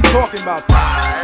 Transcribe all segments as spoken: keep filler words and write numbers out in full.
talking about that.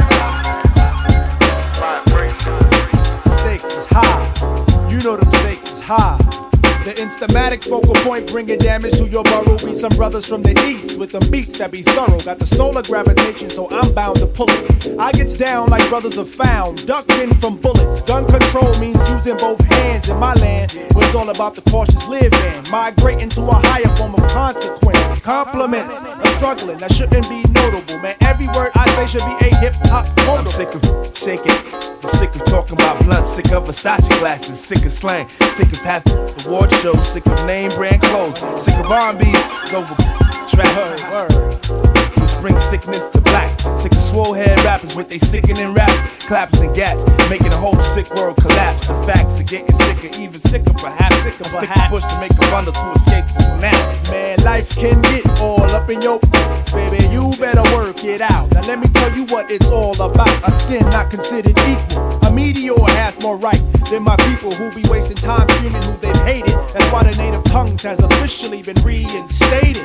Stakes is high. You know them stakes is high. The Instamatic focal point bringing damage to your burrow. Be some brothers from the east with them beats that be thorough. Got the solar gravitation, so I'm bound to pull it. I gets down like brothers are found, ducking from bullets. Gun control means using both hands in my land. Where it's all about the cautious living, migrating to a higher form of consequence. Compliments are struggling, that shouldn't be notable, man. Every word I say should be a hip hop quote. I'm sick of shaking. I'm sick of talking about blunt, sick of Versace glasses, sick of slang, sick of half the award shows, sick of name brand clothes, sick of R and B over trap. Which brings sickness to black. Sick of swole head rappers with they sickening raps, claps and gats, making the whole sick world collapse. The facts are getting sicker, even sicker perhaps. Sick of stick a push to make a bundle to escape the synapse. Man, life can get all up in your baby, you better work it out. Now let me tell you what it's all about. A skin not considered equal. A meteor has more right than my people who be wasting time screaming who they've hated. That's why the native tongues has officially been reinstated.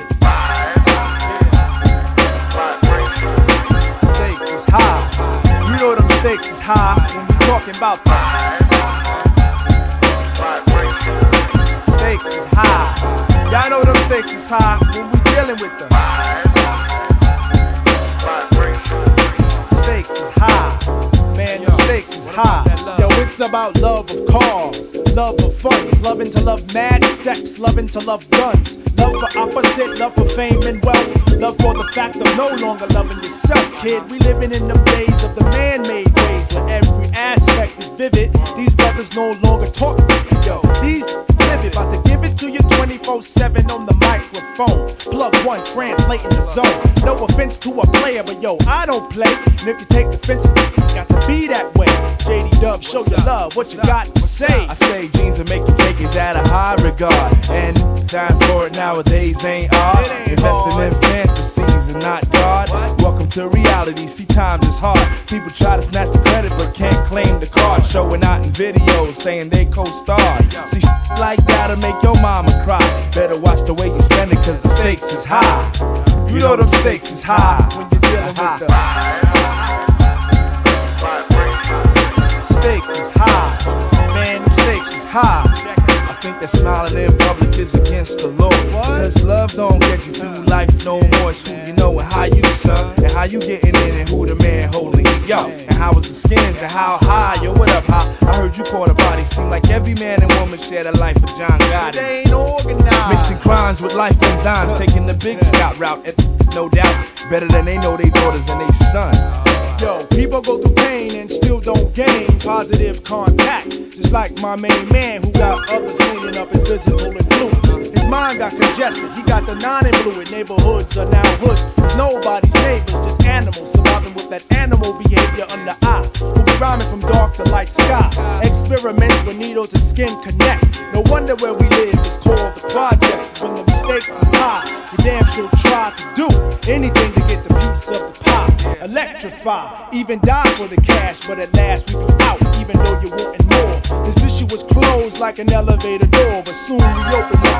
Stakes is high. You know them stakes is high when we talking about that. Stakes is high. Y'all know them stakes is high when we dealing with them. Stakes is high. Man, your stakes is high. Yo, it's about love of cars, love of funds, loving to love mad sex, loving to love guns, love for opposite, love for fame and wealth, love for the fact of no longer loving yourself, kid. We living in the days of the man-made ways where every aspect is vivid. These brothers no longer talk. Yo, these livid, about to give it to you twenty-four seven on the microphone. Plug one, translating the zone. No offense to a player, but yo, I don't play. And if you take offense, you got to be that way. J D Dub, show your love, what you got to say. I say jeans and make you take is at a high regard, and time for it nowadays ain't odd. Investing in fantasies and not God. Welcome to reality, see times is hard. People try to snatch the credit but can't claim the card. Showing out in videos saying they co-starred. See shit like that'll make your mama cry. Better watch the way you spend it cause the stakes is high. You know them stakes is high when you're dealing with the stakes is high. Man, them stakes is high. I think that smiling in public is against the law. Cause love don't get you through life no more. It's who you know and how you son, and how you getting in and who the man holding you. Yo, and how was the skins and how high, yo, what up, how? I heard you caught a body. Seem like every man and woman shared a life with John Gotti. They ain't organized. Mixing crimes with life enzymes, taking the big scout route. And no doubt, better than they know they daughters and they sons. Yo, people go through pain and still don't gain positive contact. Just like my main man who got others cleaning up his physical influence. His mind got congested, he got the non-influent. Neighborhoods are now hoods. There's nobody's neighbors, just animals surviving with that animal behavior under eye. Who be rhyming from dark to light sky. Experiments where needles and skin connect. No wonder where we live is called the projects. When the mistakes is high, you damn sure try to do anything to get the piece of the pie. Electrify, even die for the cash, but at last we be out, even though you wanting more. This issue was closed like an elevator door, but soon we open